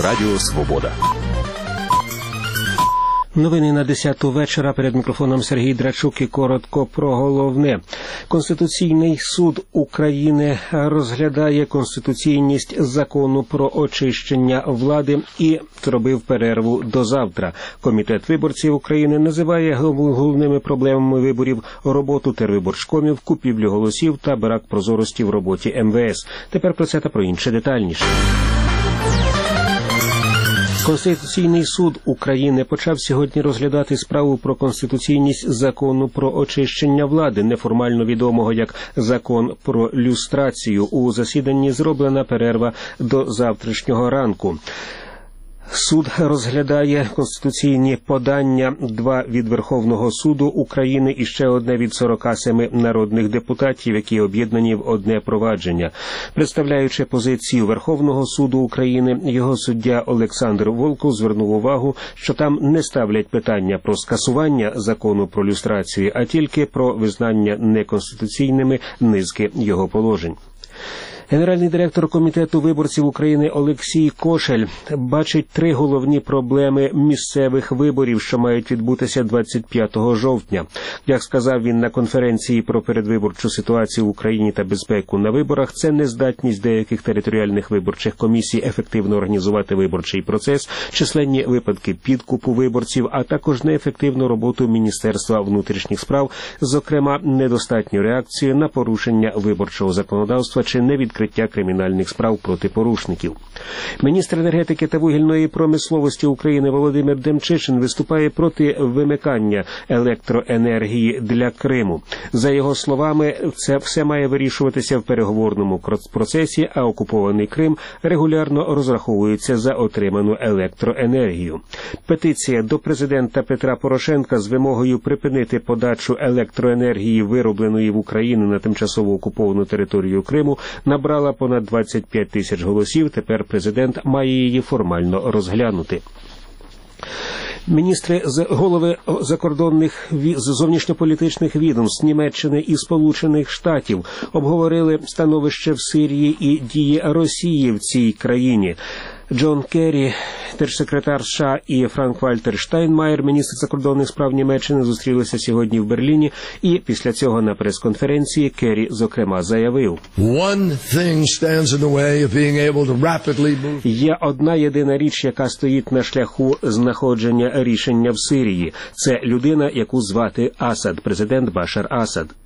Радіо Свобода. Новини на 10-ту вечора. Перед мікрофоном Сергій Драчук і коротко про головне. Конституційний суд України розглядає конституційність закону про очищення влади і зробив перерву до завтра. Комітет виборців України називає головними проблемами виборів роботу тервиборчкомів, купівлю голосів та брак прозорості в роботі МВС. Тепер про це та про інше детальніше. Конституційний суд України почав сьогодні розглядати справу про конституційність закону про очищення влади, неформально відомого як закон про люстрацію. У засіданні зроблена перерва до завтрашнього ранку. Суд розглядає конституційні подання, 2 від Верховного суду України і ще одне від 47 народних депутатів, які об'єднані в одне провадження. Представляючи позицію Верховного суду України, його суддя Олександр Волков звернув увагу, що там не ставлять питання про скасування закону про люстрацію, а тільки про визнання неконституційними низки його положень. Генеральний директор Комітету виборців України Олексій Кошель бачить 3 головні проблеми місцевих виборів, що мають відбутися 25 жовтня. Як сказав він на конференції про передвиборчу ситуацію в Україні та безпеку на виборах, це нездатність деяких територіальних виборчих комісій ефективно організувати виборчий процес, численні випадки підкупу виборців, а також неефективну роботу Міністерства внутрішніх справ, зокрема недостатню реакцію на порушення виборчого законодавства чи невідкриття кримінальних справ проти порушників. Міністр енергетики та вугільної промисловості України Володимир Демчишин виступає проти вимикання електроенергії для Криму. За його словами, це все має вирішуватися в переговорному процесі, а окупований Крим регулярно розраховується за отриману електроенергію. Петиція до президента Петра Порошенка з вимогою припинити подачу електроенергії, виробленої в Україні на тимчасово окуповану територію Криму, набрала понад 25 тисяч голосів. Тепер президент має її формально розглянути. Міністри голови закордонних зовнішньополітичних відомств Німеччини і Сполучених Штатів обговорили становище в Сирії і дії Росії в цій країні. Джон Керрі, держсекретар США, і Франк-Вальтер Штайнмаєр, міністр закордонних справ Німеччини, зустрілися сьогодні в Берліні, і після цього на прес-конференції Керрі, зокрема, заявив: «Є одна єдина річ, яка стоїть на шляху знаходження рішення в Сирії. Це людина, яку звати Асад, президент Башар Асад».